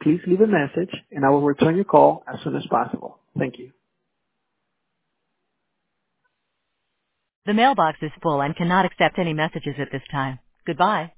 please leave a message, and I will return your call as soon as possible. Thank you. The mailbox is full and cannot accept any messages at this time. Goodbye.